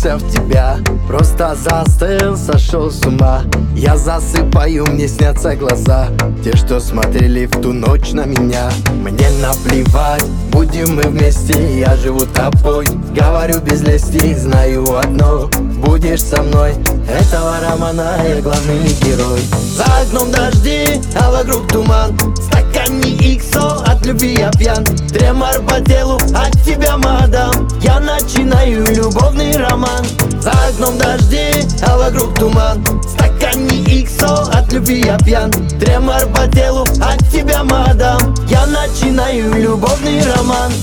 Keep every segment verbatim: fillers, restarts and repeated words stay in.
влюбился в тебя, просто застыл, сошел с ума. Я засыпаю, мне снятся глаза, те, что смотрели в ту ночь на меня. Мне наплевать, будем мы вместе, я живу тобой. Говорю без лести, знаю одно: будешь со мной. Этого романа я главный герой. За окном дожди, а вокруг туман. В стакане иксо, от любви я пьян. Тремор по телу, от тебя, мадам. Я начинаю любовный роман. За окном дожди, а вокруг туман. В стакане иксо, от любви я пьян. Тремор по телу, от тебя, мадам. Я начинаю любовный роман.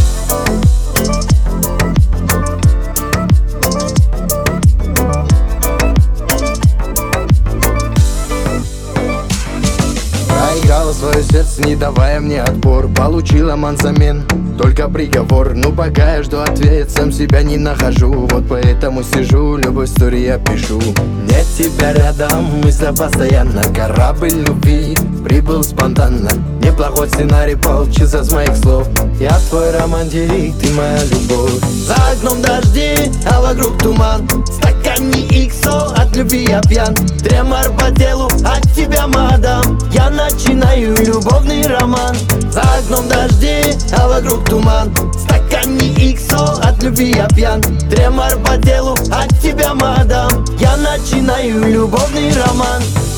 Проиграла свое сердце, не давая мне отпор. Получила мансамен, только приговор. Ну пока я жду ответ, сам себя не нахожу. Вот поэтому сижу, любой историю я пишу. Нет тебя рядом, мысля постоянно. Корабль любви прибыл спонтанно. Неплохой сценарий получился с моих слов. Я твой романтик, ты моя любовь. За окном дожди, а вокруг туман. В стакане иксо, от любви я пьян. Тремор по телу, от тебя, мадам. Я начинаю любовный роман. За окном дожди, а вокруг туман. В стакане иксо, от любви я пьян. Тремор по телу, от тебя, мадам. Я начинаю любовный роман.